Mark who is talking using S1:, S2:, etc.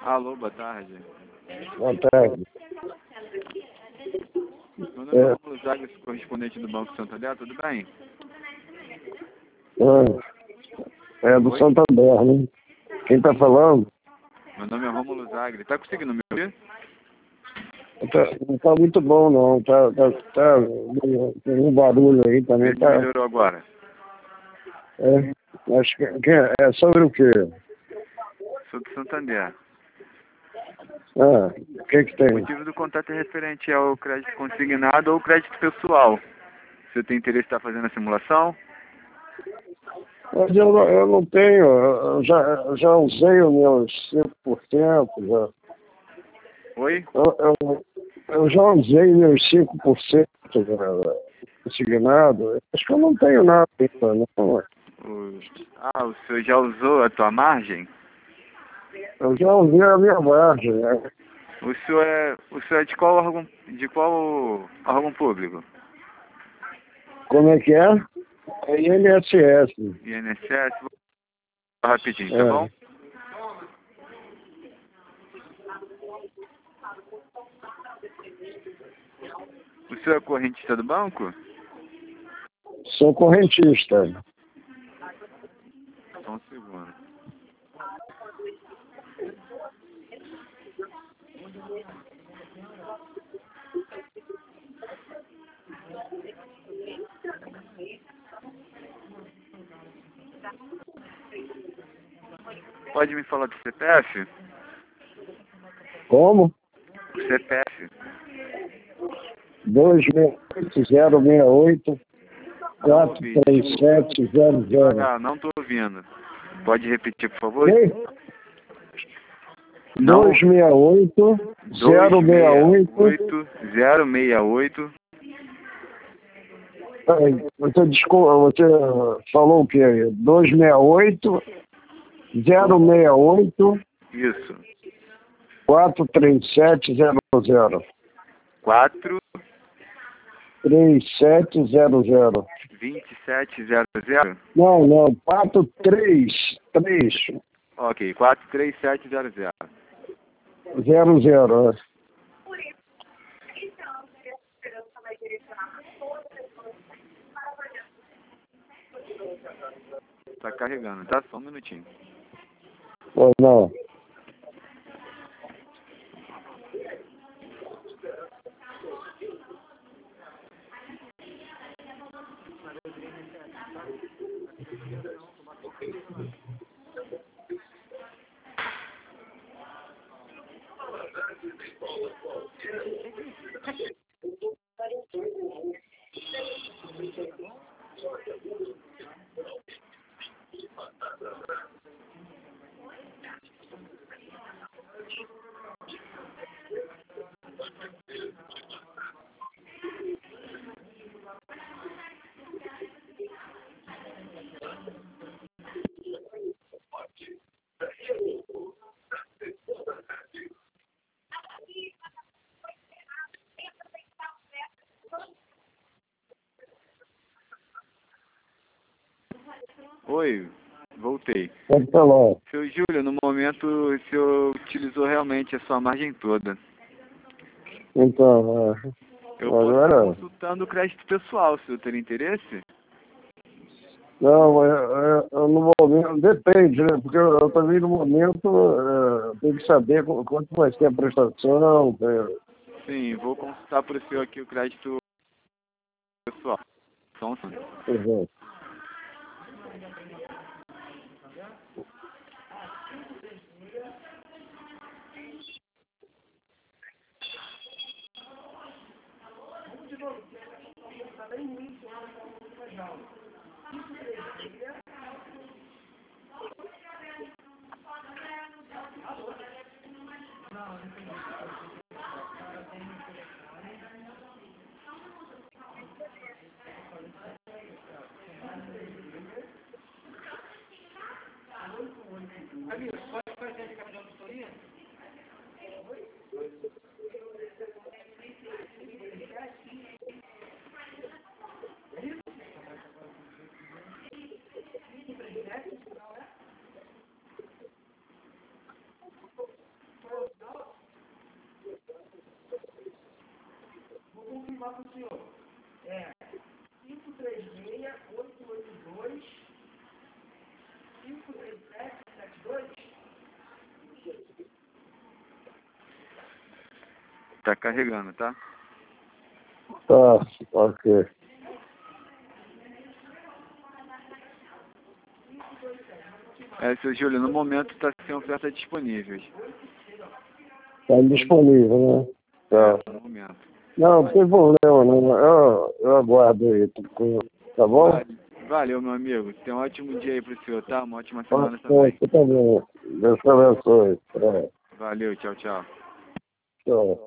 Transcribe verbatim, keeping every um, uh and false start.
S1: Alô, boa tarde.
S2: Boa tarde.
S1: Meu nome é Romulo Zaga, correspondente do Banco Santander, tudo bem?
S2: É, é do
S1: Oi?
S2: Santander, né? Quem tá falando?
S1: Meu nome é Romulo Zaga. Tá conseguindo me ouvir?
S2: Tá, não tá muito bom, não. Tá, tá, tá tem um barulho aí também.
S1: Vê se
S2: Tá,
S1: melhorou agora.
S2: é, acho que que é, é sobre o quê?
S1: Sou do Santander.
S2: Ah, o que que
S1: O
S2: tem?
S1: motivo do contato é referente ao crédito consignado ou crédito pessoal. Você tem interesse em estar fazendo a simulação?
S2: Mas eu, não- eu não tenho, eu já, eu já usei os meus cinco por cento, já.
S1: Oi?
S2: Eu, eu, eu já usei meus cinco por cento consignado. Acho que eu não tenho nada ainda, não.
S1: Os- Ah, o senhor já usou a tua margem?
S2: Eu já usei a minha margem, né?
S1: O senhor é, o senhor é de qual órgão, de qual órgão público?
S2: Como é que é? É I N S S.
S1: I N S S? Vou falar rapidinho, tá
S2: É.
S1: bom? O senhor é correntista do banco?
S2: Sou correntista.
S1: Só um segundo. Pode me falar do C P F?
S2: Como?
S1: O C P F.
S2: dois seis oito zero seis oito quatro três sete zero zero.
S1: Devagar, não estou ouvindo. Pode repetir, por favor? Não.
S2: dois seis oito zero seis oito.
S1: oito zero seis oito.
S2: Peraí, Você, desculpa, você falou o quê? dois seis oito zero seis oito
S1: Isso.
S2: quatro três sete zero zero.
S1: quatro
S2: três sete zero zero.
S1: vinte e sete zero zero.
S2: Não, não, quatro três três
S1: Ok, quatro três sete zero zero.
S2: zero zero. é.
S1: Tá carregando, tá? Só um minutinho.
S2: Ou não?
S1: Oi, voltei.
S2: Pode falar.
S1: Seu Júlio, no momento o senhor utilizou realmente a sua margem toda.
S2: Então, é,
S1: Eu posso estar
S2: agora...
S1: consultando o crédito pessoal, se o senhor ter interesse.
S2: Não, é, é, eu no momento, depende, né? Porque eu, eu também no momento é, tenho que saber qu- quanto vai ser a prestação. É,
S1: Sim, vou consultar para o senhor aqui o crédito pessoal. Só um segundo.
S2: por exemplo.
S1: Tá carregando, tá?
S2: Tá, ok.
S1: É, seu Júlio, no momento tá sem ofertas disponíveis.
S2: Tá disponível, né? Tá.
S1: É, no momento.
S2: Não, não tem problema, não. Eu, eu aguardo aí, tá bom?
S1: Vale. Valeu, meu amigo. Tenha um ótimo dia aí pro senhor, tá? Uma ótima semana
S2: Você
S1: também.
S2: também. Deus te abençoe. É.
S1: Valeu, tchau, tchau.
S2: Tchau.